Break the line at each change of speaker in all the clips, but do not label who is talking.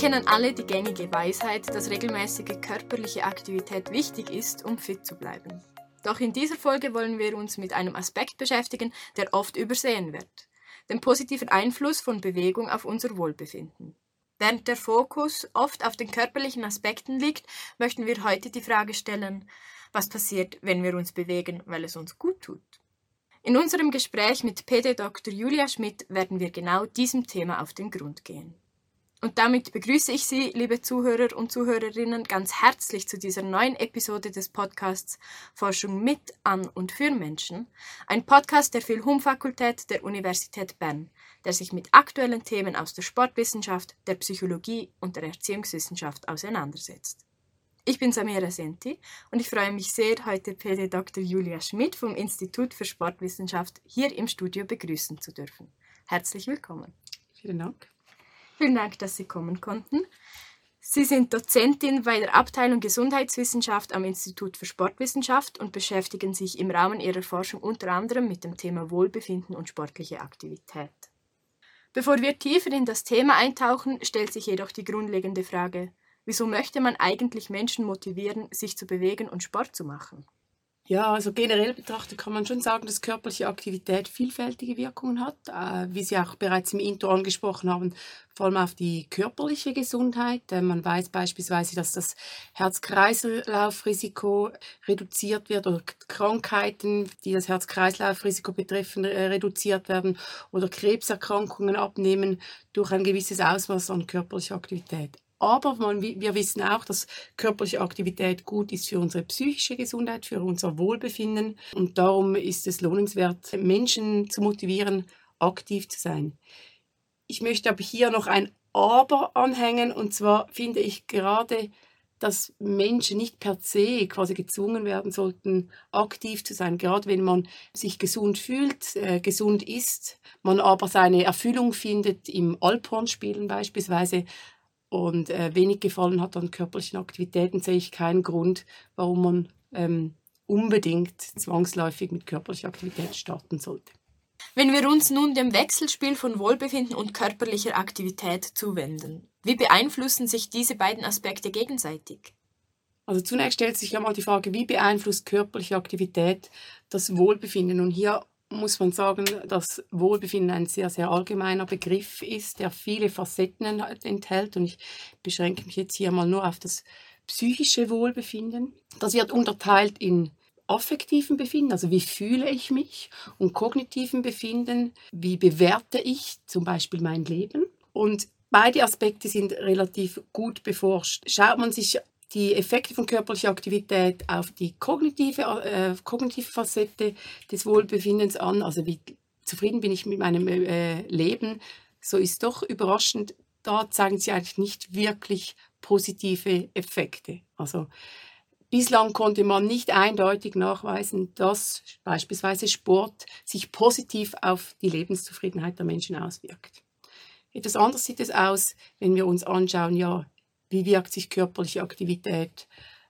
kennen alle die gängige Weisheit, dass regelmäßige körperliche Aktivität wichtig ist, um fit zu bleiben. Doch in dieser Folge wollen wir uns mit einem Aspekt beschäftigen, der oft übersehen wird: dem positiven Einfluss von Bewegung auf unser Wohlbefinden. Während der Fokus oft auf den körperlichen Aspekten liegt, möchten wir heute die Frage stellen: Was passiert, wenn wir uns bewegen, weil es uns gut tut? In unserem Gespräch mit PD Dr. Julia Schmidt werden wir genau diesem Thema auf den Grund gehen. Und damit begrüße ich Sie, liebe Zuhörer und Zuhörerinnen, ganz herzlich zu dieser neuen Episode des Podcasts Forschung mit, an und für Menschen, ein Podcast der Phil-Hum-Fakultät der Universität Bern, der sich mit aktuellen Themen aus der Sportwissenschaft, der Psychologie und der Erziehungswissenschaft auseinandersetzt. Ich bin Samira Senti und ich freue mich sehr, heute PD Dr. Julia Schmidt vom Institut für Sportwissenschaft hier im Studio begrüßen zu dürfen. Herzlich willkommen.
Vielen Dank.
Vielen Dank, dass Sie kommen konnten. Sie sind Dozentin bei der Abteilung Gesundheitswissenschaft am Institut für Sportwissenschaft und beschäftigen sich im Rahmen Ihrer Forschung unter anderem mit dem Thema Wohlbefinden und sportliche Aktivität. Bevor wir tiefer in das Thema eintauchen, stellt sich jedoch die grundlegende Frage: Wieso möchte man eigentlich Menschen motivieren, sich zu bewegen und Sport zu machen?
Ja, also generell betrachtet kann man schon sagen, dass körperliche Aktivität vielfältige Wirkungen hat, wie Sie auch bereits im Intro angesprochen haben, vor allem auf die körperliche Gesundheit. Man weiß beispielsweise, dass das Herz-Kreislauf-Risiko reduziert wird oder Krankheiten, die das Herz-Kreislauf-Risiko betreffen, reduziert werden oder Krebserkrankungen abnehmen durch ein gewisses Ausmaß an körperlicher Aktivität. Aber wir wissen auch, dass körperliche Aktivität gut ist für unsere psychische Gesundheit, für unser Wohlbefinden. Und darum ist es lohnenswert, Menschen zu motivieren, aktiv zu sein. Ich möchte aber hier noch ein Aber anhängen. Und zwar finde ich gerade, dass Menschen nicht per se quasi gezwungen werden sollten, aktiv zu sein. Gerade wenn man sich gesund fühlt, gesund ist, man aber seine Erfüllung findet im Alphornspielen beispielsweise, und wenig Gefallen hat an körperlichen Aktivitäten, sehe ich keinen Grund, warum man unbedingt zwangsläufig mit körperlicher Aktivität starten sollte.
Wenn wir uns nun dem Wechselspiel von Wohlbefinden und körperlicher Aktivität zuwenden, wie beeinflussen sich diese beiden Aspekte gegenseitig?
Also zunächst stellt sich ja mal die Frage, wie beeinflusst körperliche Aktivität das Wohlbefinden? Und hier muss man sagen, dass Wohlbefinden ein sehr, sehr allgemeiner Begriff ist, der viele Facetten enthält. Und ich beschränke mich jetzt hier mal nur auf das psychische Wohlbefinden. Das wird unterteilt in affektiven Befinden, also wie fühle ich mich, und kognitiven Befinden, wie bewerte ich zum Beispiel mein Leben. Und beide Aspekte sind relativ gut beforscht. Schaut man sich die Effekte von körperlicher Aktivität auf die kognitive Facette des Wohlbefindens an, also wie zufrieden bin ich mit meinem Leben, so ist doch überraschend, da zeigen sie eigentlich nicht wirklich positive Effekte. Also bislang konnte man nicht eindeutig nachweisen, dass beispielsweise Sport sich positiv auf die Lebenszufriedenheit der Menschen auswirkt. Etwas anders sieht es aus, wenn wir uns anschauen, ja, wie wirkt sich körperliche Aktivität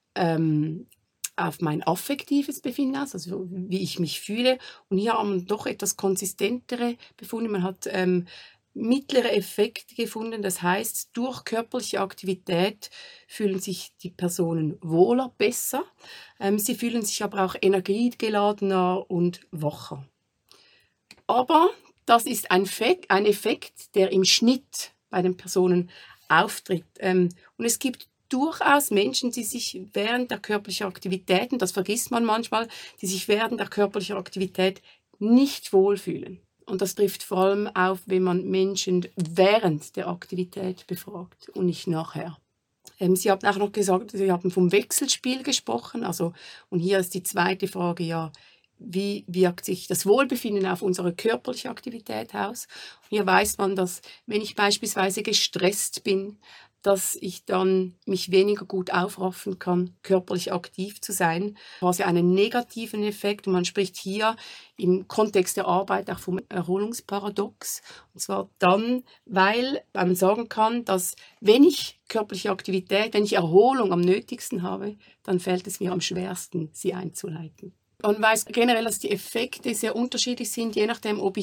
auf mein affektives Befinden aus, also wie ich mich fühle. Und hier haben wir doch etwas konsistentere Befunde. Man hat mittlere Effekte gefunden. Das heißt, durch körperliche Aktivität fühlen sich die Personen wohler, besser. Sie fühlen sich aber auch energiegeladener und wacher. Aber das ist ein Effekt, der im Schnitt bei den Personen auftritt. Und es gibt durchaus Menschen, die sich während der körperlichen Aktivitäten, das vergisst man manchmal, die sich während der körperlichen Aktivität nicht wohlfühlen. Und das trifft vor allem auf, wenn man Menschen während der Aktivität befragt und nicht nachher. Sie haben auch noch gesagt, Sie haben vom Wechselspiel gesprochen. Also, und hier ist die zweite Frage, ja, wie wirkt sich das Wohlbefinden auf unsere körperliche Aktivität aus? Hier weiß man, dass wenn ich beispielsweise gestresst bin, dass ich dann mich weniger gut aufraffen kann, körperlich aktiv zu sein. Quasi einen negativen Effekt. Und man spricht hier im Kontext der Arbeit auch vom Erholungsparadox. Und zwar dann, weil man sagen kann, dass wenn ich körperliche Aktivität, wenn ich Erholung am nötigsten habe, dann fällt es mir am schwersten, sie einzuleiten. Man weiß generell, dass die Effekte sehr unterschiedlich sind, je nachdem, ob ich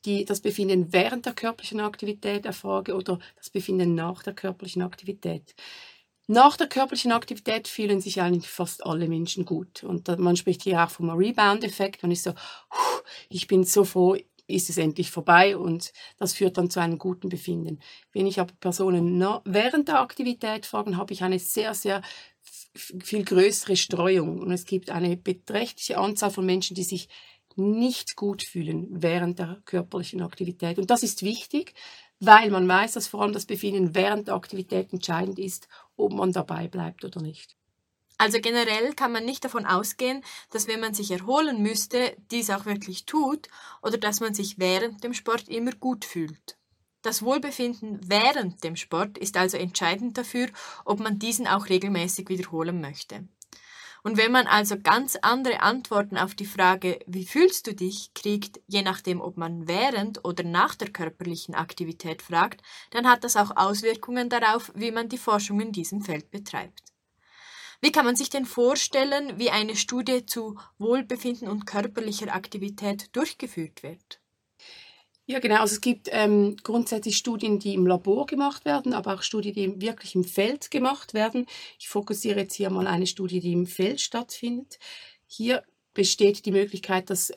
das Befinden während der körperlichen Aktivität erfrage oder das Befinden nach der körperlichen Aktivität. Nach der körperlichen Aktivität fühlen sich eigentlich fast alle Menschen gut. Und man spricht hier auch vom Rebound-Effekt. Man ist so, ich bin so froh, ist es endlich vorbei, und das führt dann zu einem guten Befinden. Wenn ich aber Personen während der Aktivität frage, habe ich eine sehr, sehr viel größere Streuung. Und es gibt eine beträchtliche Anzahl von Menschen, die sich nicht gut fühlen während der körperlichen Aktivität. Und das ist wichtig, weil man weiß, dass vor allem das Befinden während der Aktivität entscheidend ist, ob man dabei bleibt oder nicht.
Also generell kann man nicht davon ausgehen, dass wenn man sich erholen müsste, dies auch wirklich tut oder dass man sich während dem Sport immer gut fühlt. Das Wohlbefinden während dem Sport ist also entscheidend dafür, ob man diesen auch regelmäßig wiederholen möchte. Und wenn man also ganz andere Antworten auf die Frage, wie fühlst du dich, kriegt, je nachdem, ob man während oder nach der körperlichen Aktivität fragt, dann hat das auch Auswirkungen darauf, wie man die Forschung in diesem Feld betreibt. Wie kann man sich denn vorstellen, wie eine Studie zu Wohlbefinden und körperlicher Aktivität durchgeführt wird?
Ja, genau. Also es gibt grundsätzlich Studien, die im Labor gemacht werden, aber auch Studien, die wirklich im Feld gemacht werden. Ich fokussiere jetzt hier mal eine Studie, die im Feld stattfindet. Hier besteht die Möglichkeit, dass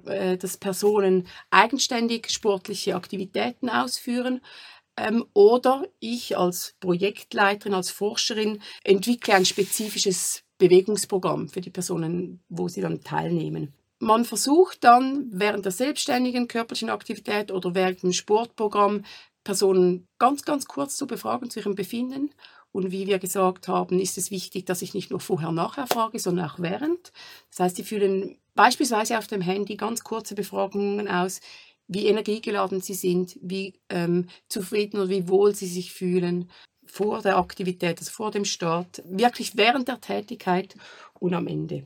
Personen eigenständig sportliche Aktivitäten ausführen. Oder ich als Projektleiterin, als Forscherin entwickle ein spezifisches Bewegungsprogramm für die Personen, wo sie dann teilnehmen. Man versucht dann während der selbstständigen körperlichen Aktivität oder während dem Sportprogramm Personen ganz, ganz kurz zu befragen zu ihrem Befinden. Und wie wir gesagt haben, ist es wichtig, dass ich nicht nur vorher-nachher frage, sondern auch während. Das heißt, sie füllen beispielsweise auf dem Handy ganz kurze Befragungen aus, wie energiegeladen sie sind, wie zufrieden oder wie wohl sie sich fühlen vor der Aktivität, also vor dem Start, wirklich während der Tätigkeit und am Ende.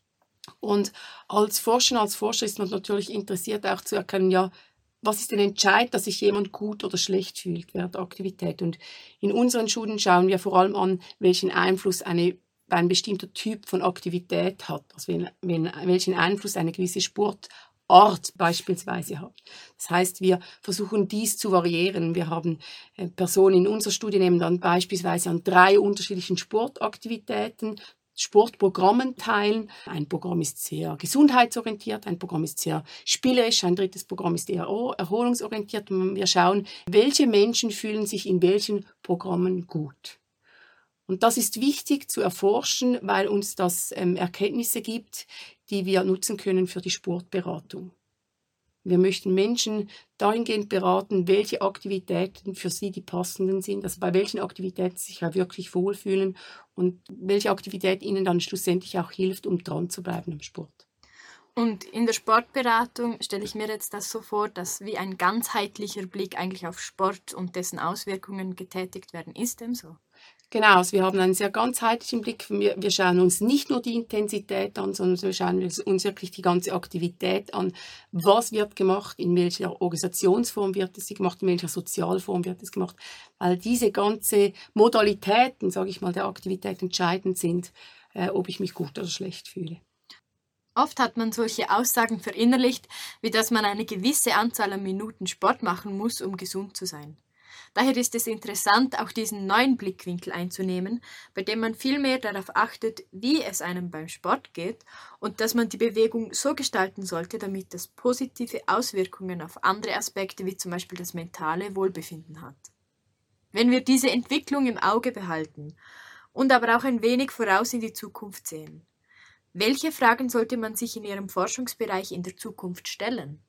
Und als Forscher ist man natürlich interessiert, auch zu erkennen, ja, was ist denn entscheidend, dass sich jemand gut oder schlecht fühlt während der Aktivität. Und in unseren Studien schauen wir vor allem an, welchen Einfluss ein bestimmter Typ von Aktivität hat, also welchen Einfluss eine gewisse Sportart beispielsweise hat. Das heißt, wir versuchen dies zu variieren. Wir haben Personen in unserer Studie, nehmen dann beispielsweise an 3 unterschiedlichen Sportaktivitäten, Sportprogrammen teilen. Ein Programm ist sehr gesundheitsorientiert, ein Programm ist sehr spielerisch, ein drittes Programm ist eher erholungsorientiert. Und wir schauen, welche Menschen fühlen sich in welchen Programmen gut. Und das ist wichtig zu erforschen, weil uns das Erkenntnisse gibt, die wir nutzen können für die Sportberatung. Wir möchten Menschen dahingehend beraten, welche Aktivitäten für sie die passenden sind, also bei welchen Aktivitäten sie sich auch wirklich wohlfühlen und welche Aktivität ihnen dann schlussendlich auch hilft, um dran zu bleiben am Sport.
Und in der Sportberatung stelle ich mir jetzt das so vor, dass wie ein ganzheitlicher Blick eigentlich auf Sport und dessen Auswirkungen getätigt werden. Ist dem so?
Genau, also wir haben einen sehr ganzheitlichen Blick. Wir schauen uns nicht nur die Intensität an, sondern wir schauen uns wirklich die ganze Aktivität an. Was wird gemacht, in welcher Organisationsform wird es gemacht, in welcher Sozialform wird es gemacht. Weil diese ganzen Modalitäten, sage ich mal, der Aktivität entscheidend sind, ob ich mich gut oder schlecht fühle.
Oft hat man solche Aussagen verinnerlicht, wie dass man eine gewisse Anzahl an Minuten Sport machen muss, um gesund zu sein. Daher ist es interessant, auch diesen neuen Blickwinkel einzunehmen, bei dem man viel mehr darauf achtet, wie es einem beim Sport geht und dass man die Bewegung so gestalten sollte, damit es positive Auswirkungen auf andere Aspekte wie zum Beispiel das mentale Wohlbefinden hat. Wenn wir diese Entwicklung im Auge behalten und aber auch ein wenig voraus in die Zukunft sehen, welche Fragen sollte man sich in Ihrem Forschungsbereich in der Zukunft stellen?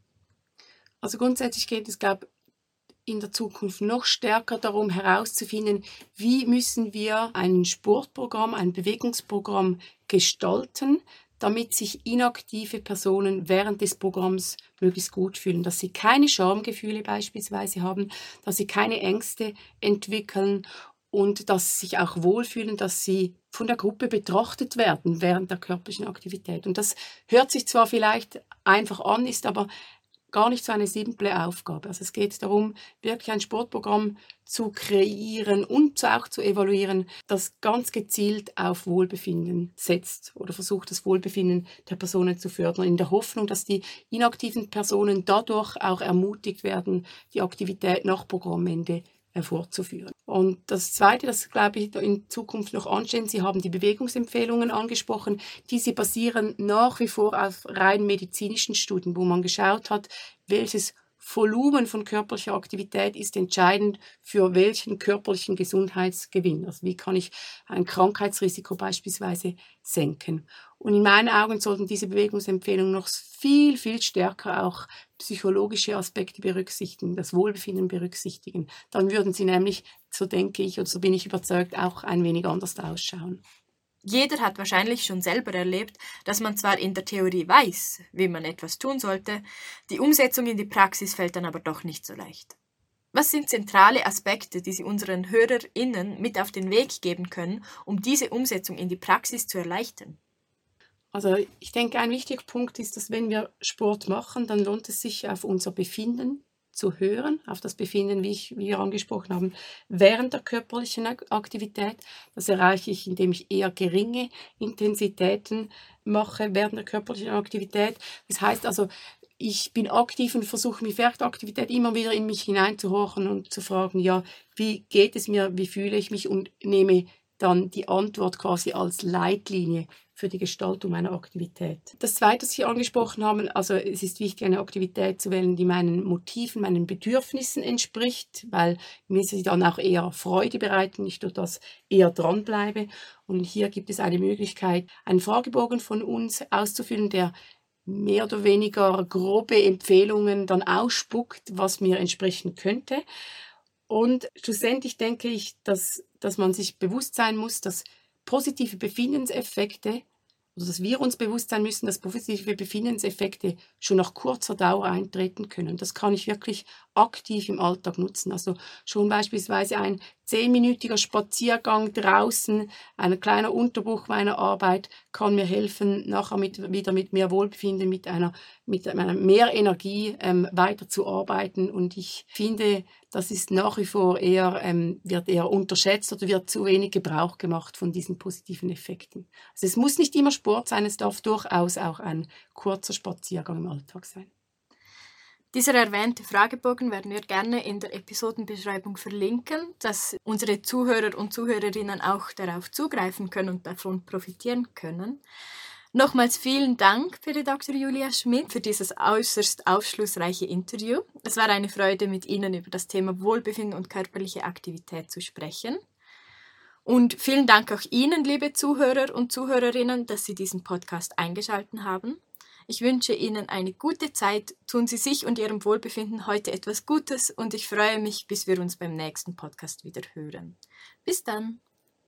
Also grundsätzlich geht es, glaube ich, in der Zukunft noch stärker darum herauszufinden, wie müssen wir ein Sportprogramm, ein Bewegungsprogramm gestalten, damit sich inaktive Personen während des Programms möglichst gut fühlen, dass sie keine Schamgefühle beispielsweise haben, dass sie keine Ängste entwickeln und dass sie sich auch wohlfühlen, dass sie von der Gruppe betrachtet werden während der körperlichen Aktivität. Und das hört sich zwar vielleicht einfach an, ist aber gar nicht so eine simple Aufgabe. Also es geht darum, wirklich ein Sportprogramm zu kreieren und auch zu evaluieren, das ganz gezielt auf Wohlbefinden setzt oder versucht, das Wohlbefinden der Personen zu fördern, in der Hoffnung, dass die inaktiven Personen dadurch auch ermutigt werden, die Aktivität nach Programmende fortzuführen. Und das Zweite, das glaube ich in Zukunft noch ansteht, Sie haben die Bewegungsempfehlungen angesprochen, diese basieren nach wie vor auf rein medizinischen Studien, wo man geschaut hat, welches Volumen von körperlicher Aktivität ist entscheidend für welchen körperlichen Gesundheitsgewinn. Also wie kann ich ein Krankheitsrisiko beispielsweise senken. Und in meinen Augen sollten diese Bewegungsempfehlungen noch viel, viel stärker auch psychologische Aspekte berücksichtigen, das Wohlbefinden berücksichtigen. Dann würden sie nämlich, so denke ich und so bin ich überzeugt, auch ein wenig anders ausschauen.
Jeder hat wahrscheinlich schon selber erlebt, dass man zwar in der Theorie weiß, wie man etwas tun sollte, die Umsetzung in die Praxis fällt dann aber doch nicht so leicht. Was sind zentrale Aspekte, die Sie unseren HörerInnen mit auf den Weg geben können, um diese Umsetzung in die Praxis zu erleichtern?
Also ich denke, ein wichtiger Punkt ist, dass wenn wir Sport machen, dann lohnt es sich, auf unser Befinden zu hören, auf das Befinden, wie wir angesprochen haben, während der körperlichen Aktivität. Das erreiche ich, indem ich eher geringe Intensitäten mache während der körperlichen Aktivität. Das heißt also, ich bin aktiv und versuche mich während der Aktivität immer wieder in mich hineinzuhorchen und zu fragen, ja, wie geht es mir, wie fühle ich mich und nehme dann die Antwort quasi als Leitlinie für die Gestaltung meiner Aktivität. Das Zweite, was Sie angesprochen haben, also es ist wichtig, eine Aktivität zu wählen, die meinen Motiven, meinen Bedürfnissen entspricht, weil mir sie dann auch eher Freude bereiten, ich durch das eher dranbleibe. Und hier gibt es eine Möglichkeit, einen Fragebogen von uns auszufüllen, der mehr oder weniger grobe Empfehlungen dann ausspuckt, was mir entsprechen könnte. Und schlussendlich denke ich, dass man sich bewusst sein muss, dass positive Befindenseffekte, oder dass wir uns bewusst sein müssen, dass positive Befindenseffekte schon nach kurzer Dauer eintreten können. Das kann ich wirklich aktiv im Alltag nutzen. Also schon beispielsweise ein 10-minütiger Spaziergang draußen, ein kleiner Unterbruch meiner Arbeit kann mir helfen, nachher wieder mit mehr Wohlbefinden, mit einer mehr Energie weiterzuarbeiten. Und ich finde, das ist nach wie vor wird eher unterschätzt oder wird zu wenig Gebrauch gemacht von diesen positiven Effekten. Also es muss nicht immer Sport sein, es darf durchaus auch ein kurzer Spaziergang im Alltag sein.
Dieser erwähnte Fragebogen werden wir gerne in der Episodenbeschreibung verlinken, dass unsere Zuhörer und Zuhörerinnen auch darauf zugreifen können und davon profitieren können. Nochmals vielen Dank, Frau Dr. Julia Schmidt, für dieses äußerst aufschlussreiche Interview. Es war eine Freude, mit Ihnen über das Thema Wohlbefinden und körperliche Aktivität zu sprechen. Und vielen Dank auch Ihnen, liebe Zuhörer und Zuhörerinnen, dass Sie diesen Podcast eingeschaltet haben. Ich wünsche Ihnen eine gute Zeit, tun Sie sich und Ihrem Wohlbefinden heute etwas Gutes und ich freue mich, bis wir uns beim nächsten Podcast wieder hören. Bis dann!